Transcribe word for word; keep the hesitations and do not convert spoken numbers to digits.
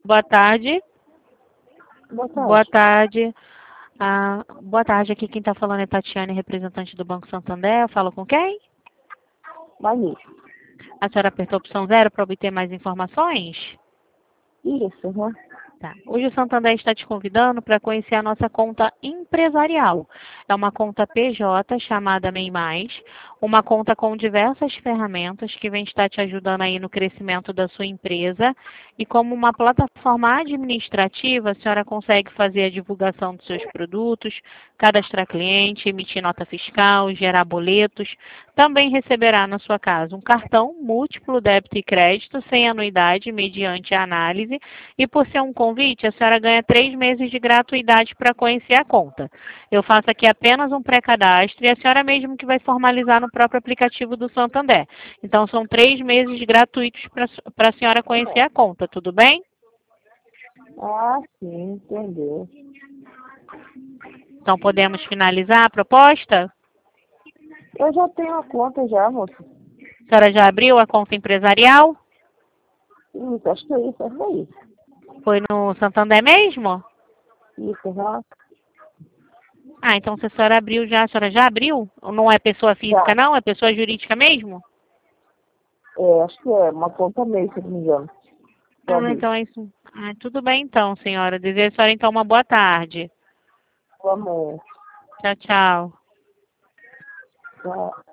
Boa tarde. Boa tarde. Boa tarde. Ah, boa tarde, aqui quem está falando é Tatiane, representante do Banco Santander. Eu falo com quem? Magnífico. A senhora apertou a opção zero para obter mais informações? Isso, né? Tá. Hoje o Santander está te convidando para conhecer a nossa conta empresarial. É uma conta P J chamada MEI Mais, uma conta com diversas ferramentas que vem estar te ajudando aí no crescimento da sua empresa. E como uma plataforma administrativa, a senhora consegue fazer a divulgação dos seus produtos, cadastrar cliente, emitir nota fiscal, gerar boletos. Também receberá na sua casa um cartão múltiplo débito e crédito sem anuidade mediante a análise. E por ser um convite, a senhora ganha três meses de gratuidade para conhecer a conta. Eu faço aqui apenas um pré-cadastro e a senhora mesmo que vai formalizar no próprio aplicativo do Santander. Então, são três meses gratuitos para a senhora conhecer a conta, tudo bem? Ah, sim, entendeu. Então, podemos finalizar a proposta? Eu já tenho a conta já, moça. A senhora já abriu a conta empresarial? Isso, acho que é isso, é isso. Foi no Santander mesmo? Isso, já. Ah, então se a senhora abriu já, a senhora já abriu? Não é pessoa física, Já. não? É pessoa jurídica mesmo? É, acho que é uma conta meio, se não me engano. Já Ah, vi. então é isso. Ah, tudo bem então, senhora. Desejo a senhora então uma boa tarde. Vamos. Tchau, tchau. Já.